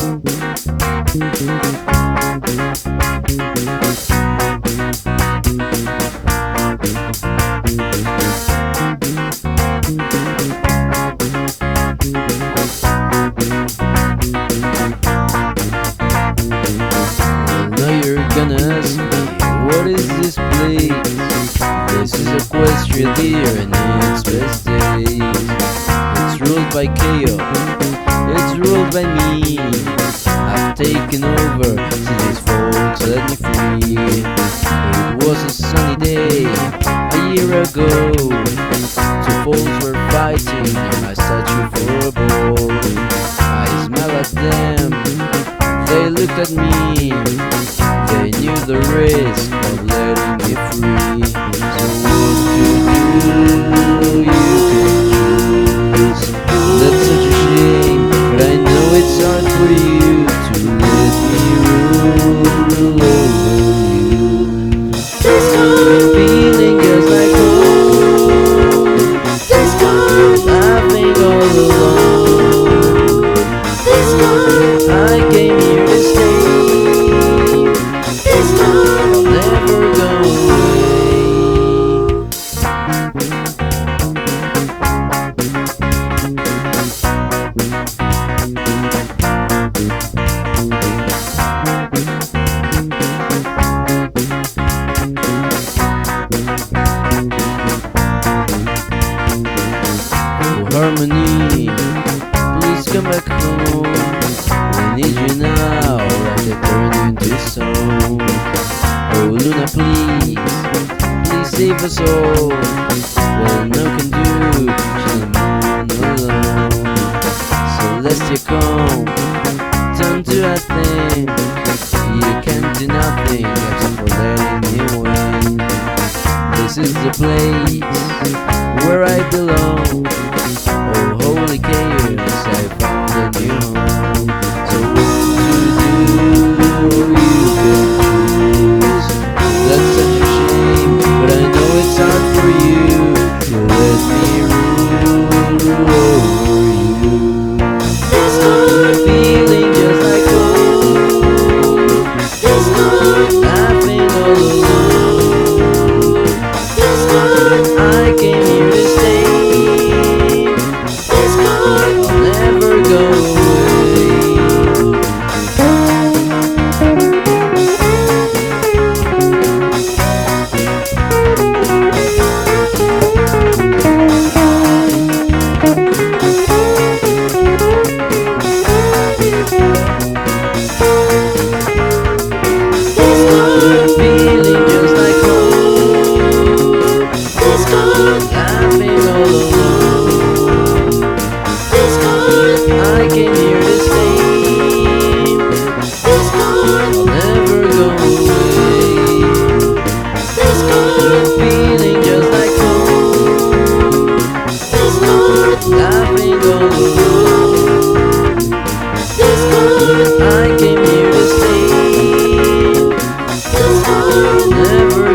Ask me, what is this place? This is Equestria, dear, and its best days. It's ruled by chaos, it's ruled by me. I've taken over, so these folks set me free. It was a sunny day, a year ago. Two folks were fighting, and I statue for a ball. I smiled at them, they looked at me. They knew the risk of letting me free. So what to do, you can choose. That's such a shame, but I know it's hard for you to let me rule over you. This good feeling just like home. This good laughing all alone. This good I came here to stay. I'll never go away. Oh, Harmony, please come back home. We need you now, like I turned into stone. Oh Luna, please save us all. Well, no can do, she's the moon alone. Celestia, come, turn to a thing. You can't do nothing except for letting me win. This is the place where I belong. Oh holy chaos, I found a new home. So what to do, you can choose. That's such a shame, but I know it's hard for you to let me rule over you. This good feeling just like home. This good laughing all alone. This good I came here to stay. This good I'll never go away. I came here to stay. This good I'll never go away. This good feeling just like home. This good laughing all alone. This good I came here to stay. This good I'll never